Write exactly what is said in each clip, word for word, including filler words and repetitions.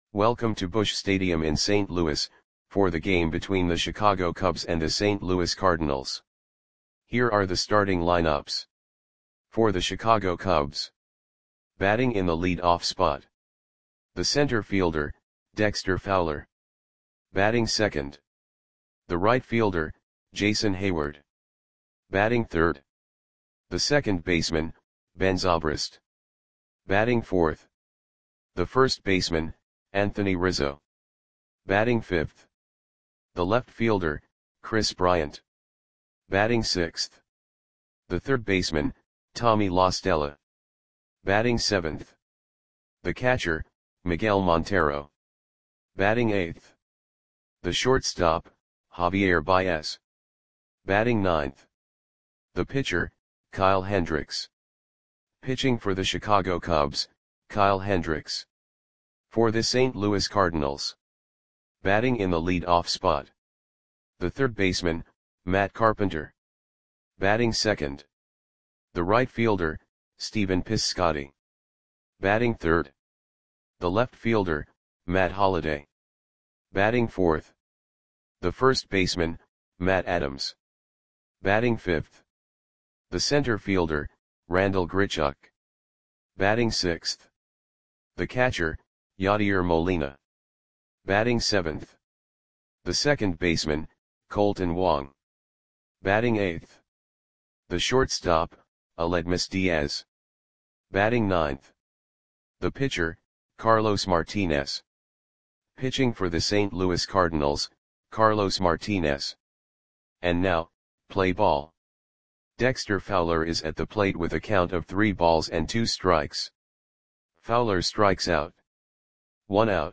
Welcome to Busch Stadium in Saint Louis, for the game between the Chicago Cubs and the Saint Louis Cardinals. Here are the starting lineups. For the Chicago Cubs. Batting in the lead-off spot. The center fielder, Dexter Fowler. Batting second. The right fielder, Jason Heyward. Batting third. The second baseman, Ben Zobrist. Batting fourth. The first baseman, Anthony Rizzo. Batting fifth. The left fielder, Kris Bryant. Batting sixth. The third baseman, Tommy La Stella. Batting seventh. The catcher, Miguel Montero. Batting eighth. The shortstop, Javier Baez. Batting ninth. The pitcher, Kyle Hendricks. Pitching for the Chicago Cubs, Kyle Hendricks. For the Saint Louis Cardinals. Batting in the lead-off spot. The third baseman, Matt Carpenter. Batting second. The right fielder, Stephen Piscotty. Batting third. The left fielder, Matt Holliday. Batting fourth. The first baseman, Matt Adams. Batting fifth. The center fielder, Randal Grichuk. Batting sixth. The catcher, Yadier Molina. Batting seventh. The second baseman, Colton Wong. Batting eighth. The shortstop, Aledmys Diaz. Batting ninth. The pitcher, Carlos Martinez. Pitching for the Saint Louis Cardinals, Carlos Martinez. And now, play ball. Dexter Fowler is at the plate with a count of three balls and two strikes. Fowler strikes out. One out.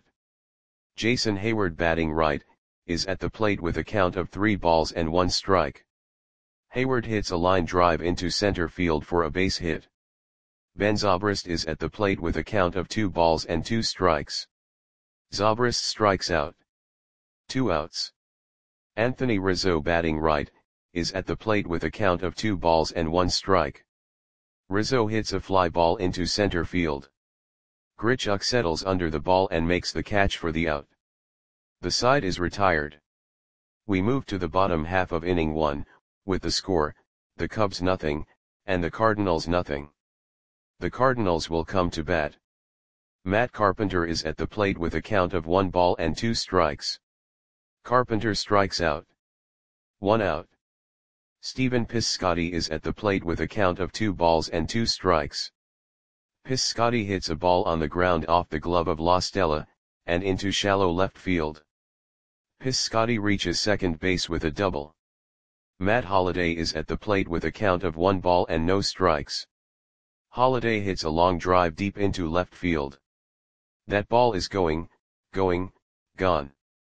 Jason Heyward batting right, is at the plate with a count of three balls and one strike. Heyward hits a line drive into center field for a base hit. Ben Zobrist is at the plate with a count of two balls and two strikes. Zobrist strikes out. Two outs. Anthony Rizzo batting right, is at the plate with a count of two balls and one strike. Rizzo hits a fly ball into center field. Grichuk settles under the ball and makes the catch for the out. The side is retired. We move to the bottom half of inning one, with the score, the Cubs nothing, and the Cardinals nothing. The Cardinals will come to bat. Matt Carpenter is at the plate with a count of one ball and two strikes. Carpenter strikes out. One out. Stephen Piscotty is at the plate with a count of two balls and two strikes. Piscotty hits a ball on the ground off the glove of La Stella, and into shallow left field. Piscotty reaches second base with a double. Matt Holliday is at the plate with a count of one ball and no strikes. Holliday hits a long drive deep into left field. That ball is going, going, gone.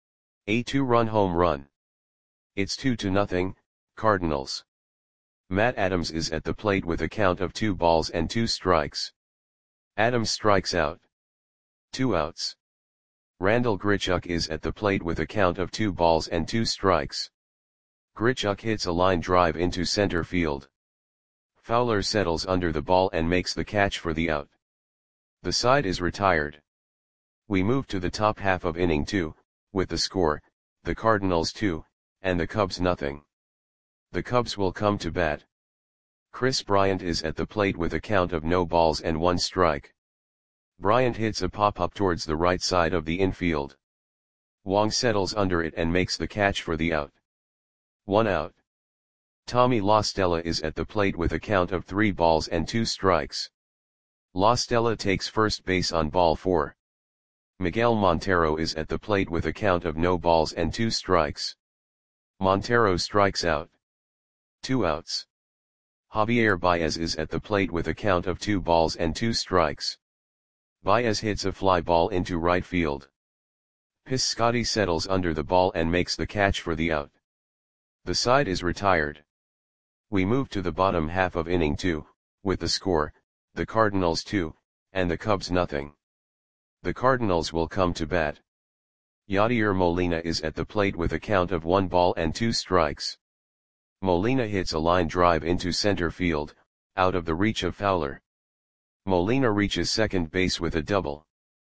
A two-run home run. It's two to nothing, Cardinals. Matt Adams is at the plate with a count of two balls and two strikes. Adams strikes out. Two outs. Randal Grichuk is at the plate with a count of two balls and two strikes. Grichuk hits a line drive into center field. Fowler settles under the ball and makes the catch for the out. The side is retired. We move to the top half of inning two, with the score, the Cardinals two, and the Cubs nothing. The Cubs will come to bat. Kris Bryant is at the plate with a count of no balls and one strike. Bryant hits a pop-up towards the right side of the infield. Wong settles under it and makes the catch for the out. One out. Tommy La Stella is at the plate with a count of three balls and two strikes. La Stella takes first base on ball four. Miguel Montero is at the plate with a count of no balls and two strikes. Montero strikes out. Two outs. Javier Baez is at the plate with a count of two balls and two strikes. Baez hits a fly ball into right field. Piscotty settles under the ball and makes the catch for the out. The side is retired. We move to the bottom half of inning two, with the score, the Cardinals two, and the Cubs nothing. The Cardinals will come to bat. Yadier Molina is at the plate with a count of one ball and two strikes. Molina hits a line drive into center field, out of the reach of Fowler. Molina reaches second base with a double.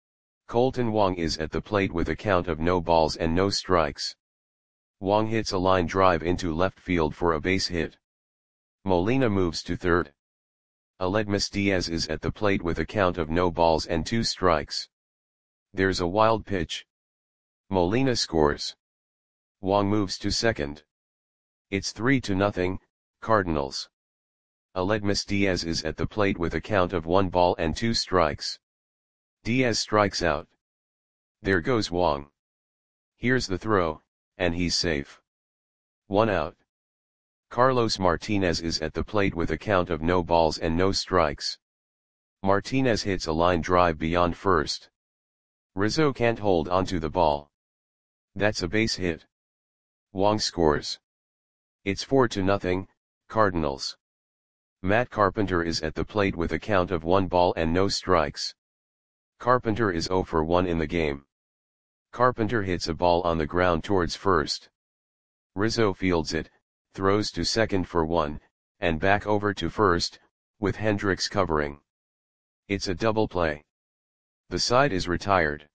Kolten Wong is at the plate with a count of no balls and no strikes. Wong hits a line drive into left field for a base hit. Molina moves to third. Aledmus Diaz is at the plate with a count of no balls and two strikes. There's a wild pitch. Molina scores. Wong moves to second. It's three to nothing, Cardinals. Aledmus Diaz is at the plate with a count of one ball and two strikes. Diaz strikes out. There goes Wong. Here's the throw, and he's safe. One out. Carlos Martinez is at the plate with a count of no balls and no strikes. Martinez hits a line drive beyond first. Rizzo can't hold onto the ball. That's a base hit. Wong scores. It's four to nothing, Cardinals. Matt Carpenter is at the plate with a count of one ball and no strikes. Carpenter is zero for one in the game. Carpenter hits a ball on the ground towards first. Rizzo fields it, throws to second for one, and back over to first, with Hendricks covering. It's a double play. The side is retired.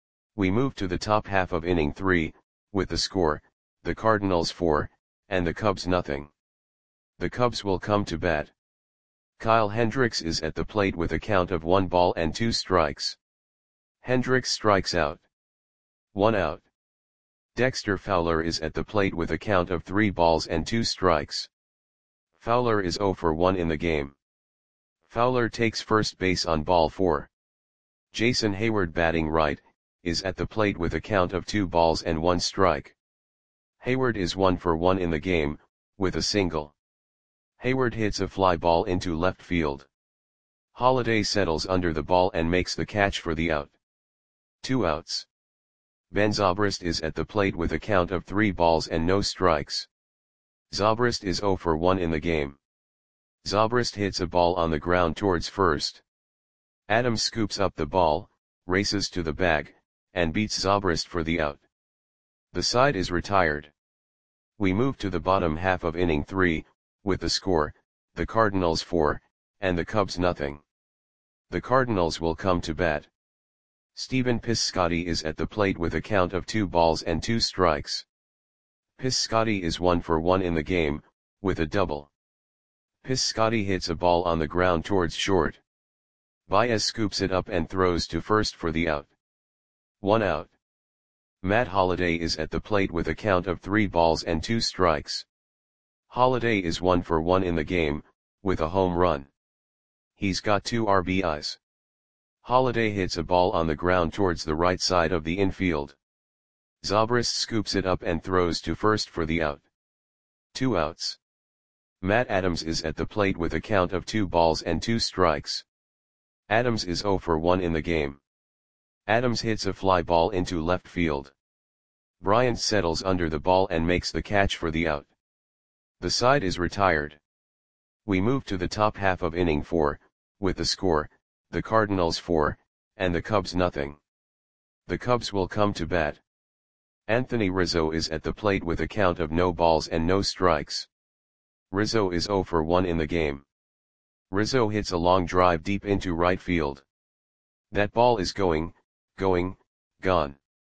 We move to the top half of inning three, with the score, the Cardinals four, and the Cubs nothing. The Cubs will come to bat. Kyle Hendricks is at the plate with a count of one ball and two strikes. Hendricks strikes out. One out. Dexter Fowler is at the plate with a count of three balls and two strikes. Fowler is zero for one in the game. Fowler takes first base on ball four. Jason Hayward, batting right, is at the plate with a count of two balls and one strike. Hayward is one for one in the game, with a single. Hayward hits a fly ball into left field. Holliday settles under the ball and makes the catch for the out. Two outs. Ben Zobrist is at the plate with a count of three balls and no strikes. Zobrist is zero for one in the game. Zobrist hits a ball on the ground towards first. Adams scoops up the ball, races to the bag, and beats Zobrist for the out. The side is retired. We move to the bottom half of inning three, with the score, the Cardinals four, and the Cubs nothing. The Cardinals will come to bat. Stephen Piscotty is at the plate with a count of two balls and two strikes. Piscotty is one for one in the game, with a double. Piscotty hits a ball on the ground towards short. Baez scoops it up and throws to first for the out. One out. Matt Holliday is at the plate with a count of three balls and two strikes. Holliday is one for one in the game, with a home run. He's got two R B Is. Holliday hits a ball on the ground towards the right side of the infield. Zobrist scoops it up and throws to first for the out. Two outs. Matt Adams is at the plate with a count of two balls and two strikes. Adams is zero for one in the game. Adams hits a fly ball into left field. Bryant settles under the ball and makes the catch for the out. The side is retired. We move to the top half of inning four, with the score, the Cardinals four, and the Cubs nothing. The Cubs will come to bat. Anthony Rizzo is at the plate with a count of no balls and no strikes. Rizzo is zero for one in the game. Rizzo hits a long drive deep into right field. That ball is going, going, gone.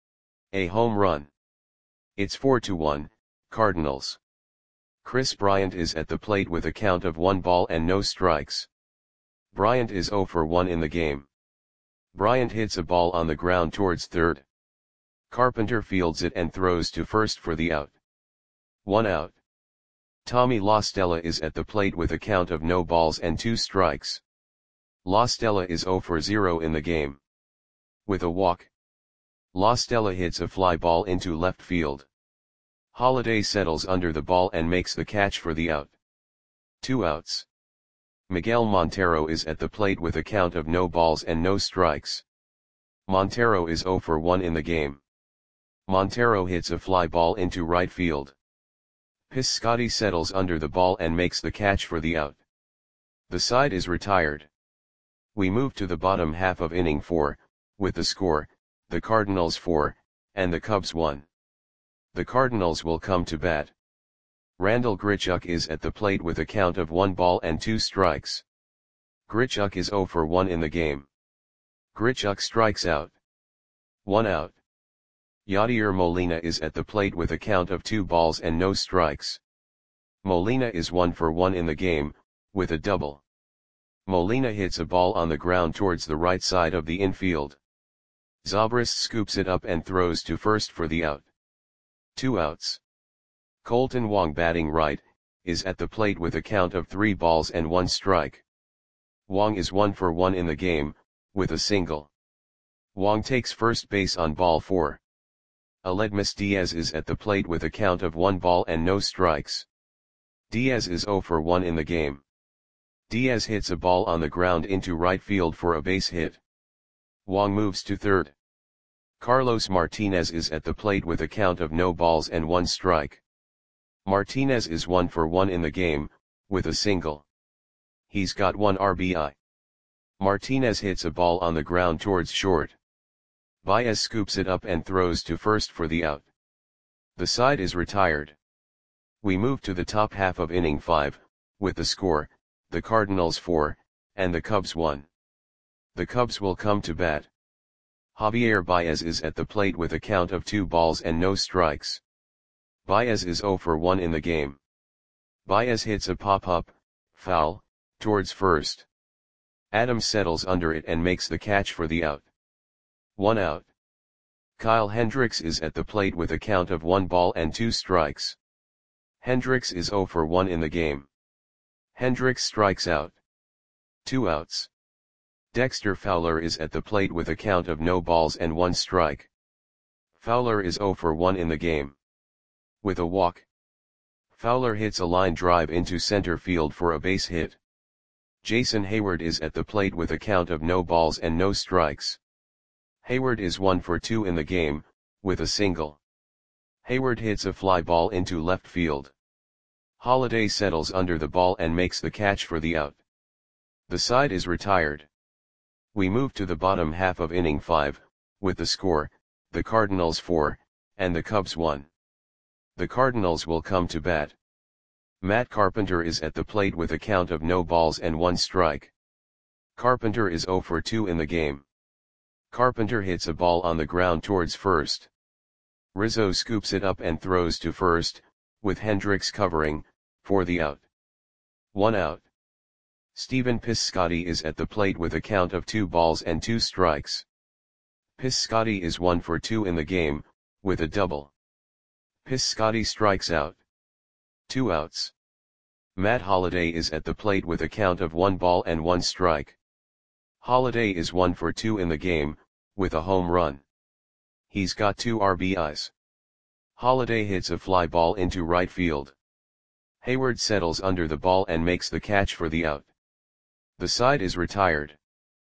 A home run. It's four to one, Cardinals. Chris Bryant is at the plate with a count of one ball and no strikes. Bryant is zero for one in the game. Bryant hits a ball on the ground towards third. Carpenter fields it and throws to first for the out. One out. Tommy La Stella is at the plate with a count of no balls and two strikes. La Stella is zero for zero in the game. With a walk. La Stella hits a fly ball into left field. Holliday settles under the ball and makes the catch for the out. Two outs. Miguel Montero is at the plate with a count of no balls and no strikes. Montero is zero for one in the game. Montero hits a fly ball into right field. Piscotty settles under the ball and makes the catch for the out. The side is retired. We move to the bottom half of inning four, with the score, the Cardinals four, and the Cubs one. The Cardinals will come to bat. Randall Grichuk is at the plate with a count of one ball and two strikes. Grichuk is zero for one in the game. Grichuk strikes out. One out. Yadier Molina is at the plate with a count of two balls and no strikes. Molina is one for one in the game, with a double. Molina hits a ball on the ground towards the right side of the infield. Zobrist scoops it up and throws to first for the out. Two outs. Colton Wong, batting right, is at the plate with a count of three balls and one strike. Wong is one for one in the game, with a single. Wong takes first base on ball four. Aledmus Diaz is at the plate with a count of one ball and no strikes. Diaz is zero for one in the game. Diaz hits a ball on the ground into right field for a base hit. Wong moves to third. Carlos Martinez is at the plate with a count of no balls and one strike. Martinez is one for one in the game, with a single. He's got one R B I. Martinez hits a ball on the ground towards short. Baez scoops it up and throws to first for the out. The side is retired. We move to the top half of inning five, with the score, the Cardinals four, and the Cubs one. The Cubs will come to bat. Javier Baez is at the plate with a count of two balls and no strikes. Baez is zero for one in the game. Baez hits a pop-up, foul, towards first. Adams settles under it and makes the catch for the out. One out. Kyle Hendricks is at the plate with a count of one ball and two strikes. Hendricks is zero for one in the game. Hendricks strikes out. Two outs. Dexter Fowler is at the plate with a count of no balls and one strike. Fowler is zero for one in the game. With a walk. Fowler hits a line drive into center field for a base hit. Jason Hayward is at the plate with a count of no balls and no strikes. Hayward is one for two in the game, with a single. Hayward hits a fly ball into left field. Holliday settles under the ball and makes the catch for the out. The side is retired. We move to the bottom half of inning five, with the score, the Cardinals four, and the Cubs one. The Cardinals will come to bat. Matt Carpenter is at the plate with a count of no balls and one strike. Carpenter is zero for two in the game. Carpenter hits a ball on the ground towards first. Rizzo scoops it up and throws to first, with Hendricks covering, for the out. One out. Stephen Piscotty is at the plate with a count of two balls and two strikes. Piscotty is one for two in the game, with a double. Piscotty strikes out. Two outs. Matt Holliday is at the plate with a count of one ball and one strike. Holliday is one for two in the game, with a home run. He's got two R B Is. Holliday hits a fly ball into right field. Hayward settles under the ball and makes the catch for the out. The side is retired.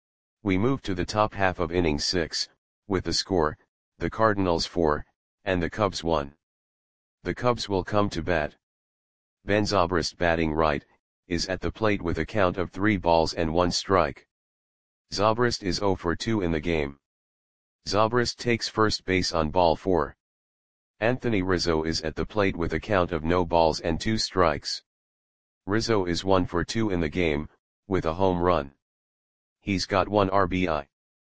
We move to the top half of inning six, with the score, the Cardinals four, and the Cubs one. The Cubs will come to bat. Ben Zobrist, batting right, is at the plate with a count of three balls and one strike. Zobrist is zero for two in the game. Zobrist takes first base on ball four. Anthony Rizzo is at the plate with a count of no balls and two strikes. Rizzo is one for two in the game, with a home run. He's got one R B I.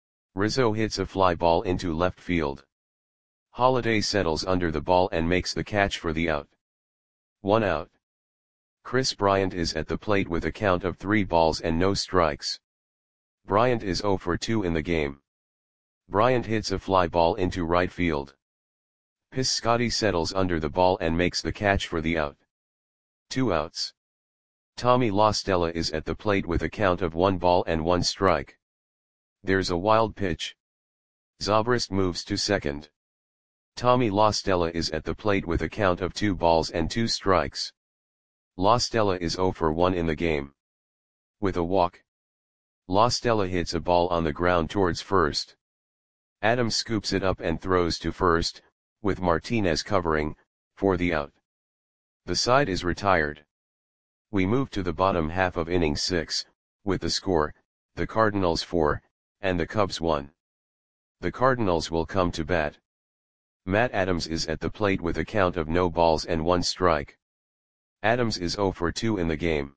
Rizzo hits a fly ball into left field. Holliday settles under the ball and makes the catch for the out. One out. Chris Bryant is at the plate with a count of three balls and no strikes. Bryant is zero for two in the game. Bryant hits a fly ball into right field. Piscotty settles under the ball and makes the catch for the out. Two outs. Tommy La Stella is at the plate with a count of one ball and one strike. There's a wild pitch. Zobrist moves to second. Tommy La Stella is at the plate with a count of two balls and two strikes. La Stella is zero for one in the game. With a walk. La Stella hits a ball on the ground towards first. Adams scoops it up and throws to first, with Martinez covering, for the out. The side is retired. We move to the bottom half of inning six, with the score, the Cardinals four, and the Cubs one. The Cardinals will come to bat. Matt Adams is at the plate with a count of no balls and one strike. Adams is zero for two in the game.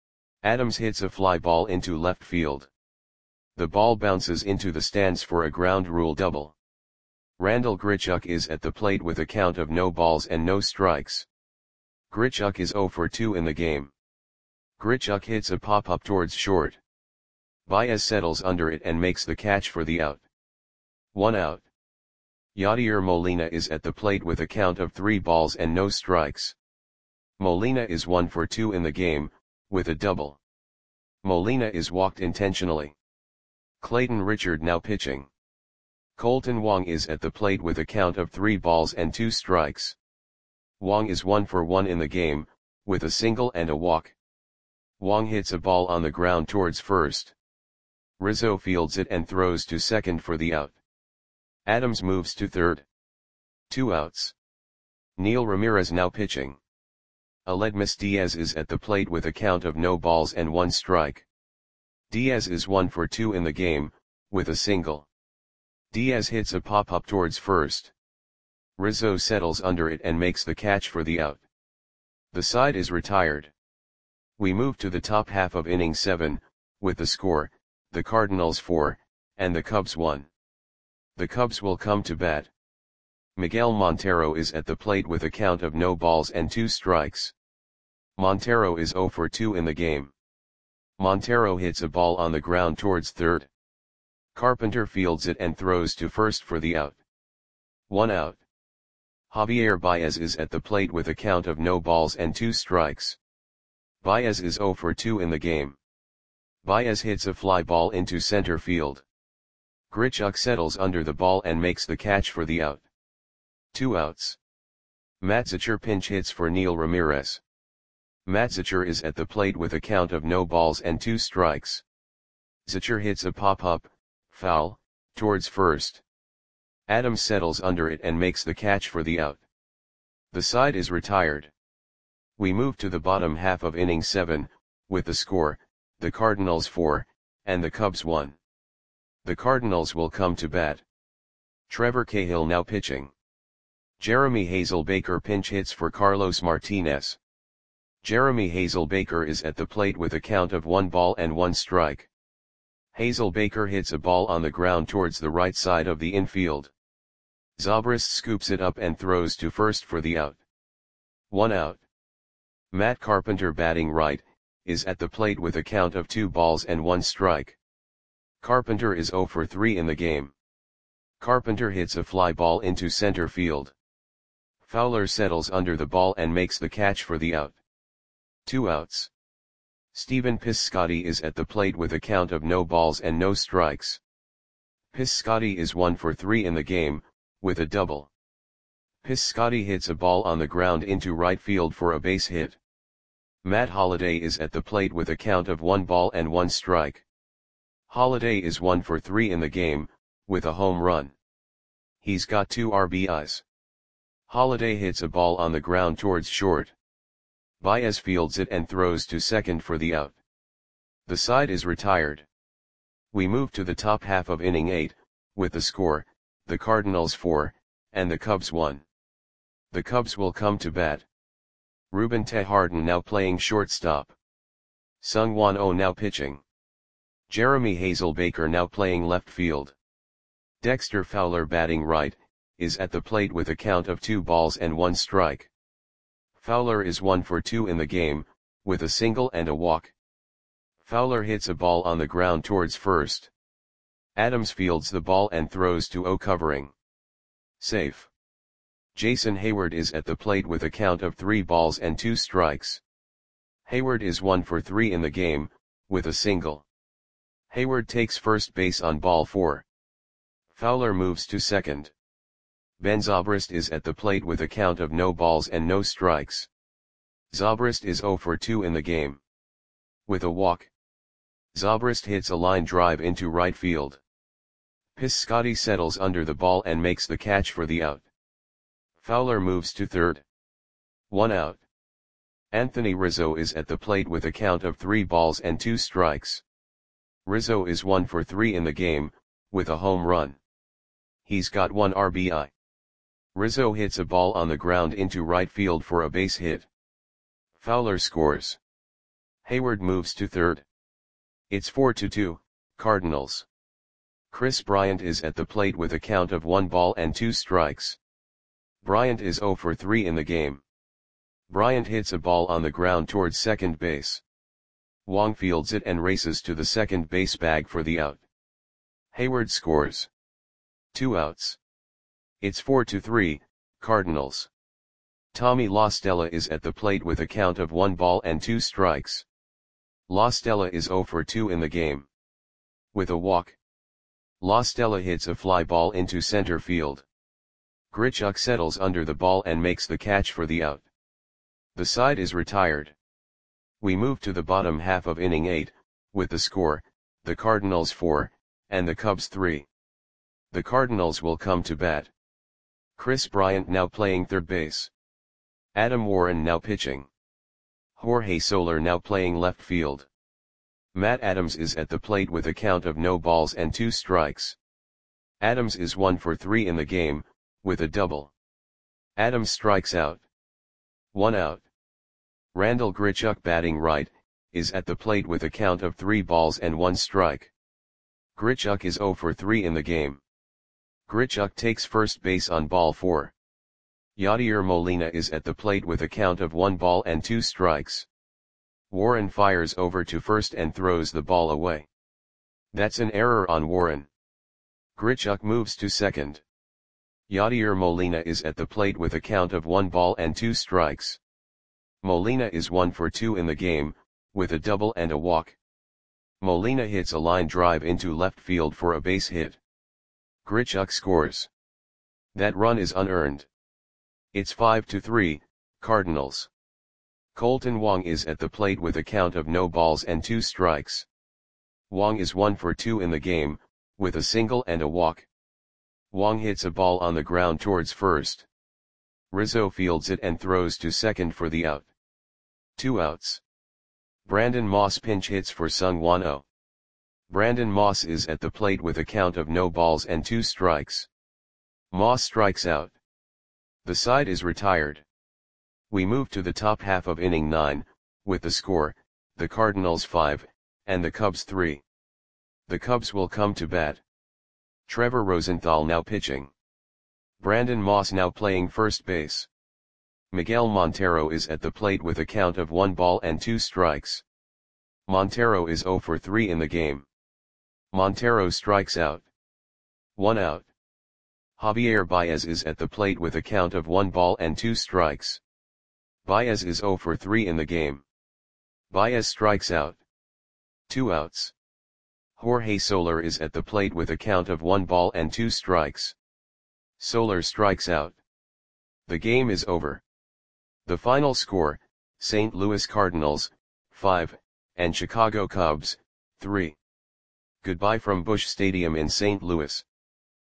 Adams hits a fly ball into left field. The ball bounces into the stands for a ground rule double. Randal Grichuk is at the plate with a count of no balls and no strikes. Grichuk is zero for two in the game. Grichuk hits a pop-up towards short. Baez settles under it and makes the catch for the out. One out. Yadier Molina is at the plate with a count of three balls and no strikes. Molina is one for two in the game, with a double. Molina is walked intentionally. Clayton Richard now pitching. Colton Wong is at the plate with a count of three balls and two strikes. Wong is one for one in the game, with a single and a walk. Wong hits a ball on the ground towards first. Rizzo fields it and throws to second for the out. Adams moves to third. Two outs. Neil Ramirez now pitching. Aledmys Diaz is at the plate with a count of no balls and one strike. Diaz is one for two in the game, with a single. Diaz hits a pop-up towards first. Rizzo settles under it and makes the catch for the out. The side is retired. We move to the top half of inning seven, with the score, the Cardinals four, and the Cubs one. The Cubs will come to bat. Miguel Montero is at the plate with a count of no balls and two strikes. Montero is zero for two in the game. Montero hits a ball on the ground towards third. Carpenter fields it and throws to first for the out. One out. Javier Baez is at the plate with a count of no balls and two strikes. Baez is zero for two in the game. Baez hits a fly ball into center field. Grichuk settles under the ball and makes the catch for the out. Two outs. Matzicher pinch hits for Neil Ramirez. Matzicher is at the plate with a count of no balls and two strikes. Zicher hits a pop-up, foul, towards first. Adams settles under it and makes the catch for the out. The side is retired. We move to the bottom half of inning seven, with the score, the Cardinals four, and the Cubs one. The Cardinals will come to bat. Trevor Cahill now pitching. Jeremy Hazelbaker pinch hits for Carlos Martinez. Jeremy Hazelbaker is at the plate with a count of one ball and one strike. Hazelbaker hits a ball on the ground towards the right side of the infield. Zobrist scoops it up and throws to first for the out. One out. Matt Carpenter batting right, is at the plate with a count of two balls and one strike. Carpenter is zero for three in the game. Carpenter hits a fly ball into center field. Fowler settles under the ball and makes the catch for the out. Two outs. Stephen Piscotty is at the plate with a count of no balls and no strikes. Piscotty is one for three in the game, with a double. Piscotty hits a ball on the ground into right field for a base hit. Matt Holliday is at the plate with a count of one ball and one strike. Holliday is one for three in the game, with a home run. He's got two R B Is. Holliday hits a ball on the ground towards short. Baez fields it and throws to second for the out. The side is retired. We move to the top half of inning eight, with the score, the Cardinals four, and the Cubs one. The Cubs will come to bat. Ruben Tejarden now playing shortstop. Sung-Won Oh now pitching. Jeremy Hazelbaker now playing left field. Dexter Fowler batting right, is at the plate with a count of two balls and one strike. Fowler is one for two in the game, with a single and a walk. Fowler hits a ball on the ground towards first. Adams fields the ball and throws to O covering. Safe. Jason Hayward is at the plate with a count of three balls and two strikes. Hayward is one for three in the game, with a single. Hayward takes first base on ball four. Fowler moves to second. Ben Zobrist is at the plate with a count of no balls and no strikes. Zobrist is zero for two in the game. With a walk. Zobrist hits a line drive into right field. Piscotty settles under the ball and makes the catch for the out. Fowler moves to third. One out. Anthony Rizzo is at the plate with a count of three balls and two strikes. Rizzo is one for three in the game, with a home run. He's got one R B I. Rizzo hits a ball on the ground into right field for a base hit. Fowler scores. Hayward moves to third. It's four to two, Cardinals. Kris Bryant is at the plate with a count of one ball and two strikes. Bryant is zero for three in the game. Bryant hits a ball on the ground towards second base. Wong fields it and races to the second base bag for the out. Hayward scores. Two outs. It's four to three, Cardinals. Tommy La Stella is at the plate with a count of one ball and two strikes. La Stella is zero for two in the game. With a walk, La Stella hits a fly ball into center field. Grichuk settles under the ball and makes the catch for the out. The side is retired. We move to the bottom half of inning eight, with the score, the Cardinals four, and the Cubs three. The Cardinals will come to bat. Kris Bryant now playing third base. Adam Warren now pitching. Jorge Soler now playing left field. Matt Adams is at the plate with a count of no balls and two strikes. Adams is one for three in the game, with a double. Adams strikes out. One out. Randal Grichuk batting right, is at the plate with a count of three balls and one strike. Grichuk is zero for three in the game. Grichuk takes first base on ball four. Yadier Molina is at the plate with a count of one ball and two strikes. Warren fires over to first and throws the ball away. That's an error on Warren. Grichuk moves to second. Yadier Molina is at the plate with a count of one ball and two strikes. Molina is one for two in the game, with a double and a walk. Molina hits a line drive into left field for a base hit. Grichuk scores. That run is unearned. It's five to three, Cardinals. Colton Wong is at the plate with a count of no balls and two strikes. Wong is one for two in the game, with a single and a walk. Wong hits a ball on the ground towards first. Rizzo fields it and throws to second for the out. Two outs. Brandon Moss pinch hits for Sung Won Oh. Brandon Moss is at the plate with a count of no balls and two strikes. Moss strikes out. The side is retired. We move to the top half of inning nine, with the score, the Cardinals five, and the Cubs three. The Cubs will come to bat. Trevor Rosenthal now pitching. Brandon Moss now playing first base. Miguel Montero is at the plate with a count of one ball and two strikes. Montero is zero for three in the game. Montero strikes out. One out. Javier Baez is at the plate with a count of one ball and two strikes. Baez is zero for three in the game. Baez strikes out. Two outs. Jorge Soler is at the plate with a count of one ball and two strikes. Soler strikes out. The game is over. The final score, Saint Louis Cardinals, five, and Chicago Cubs, three. Goodbye from Busch Stadium in Saint Louis.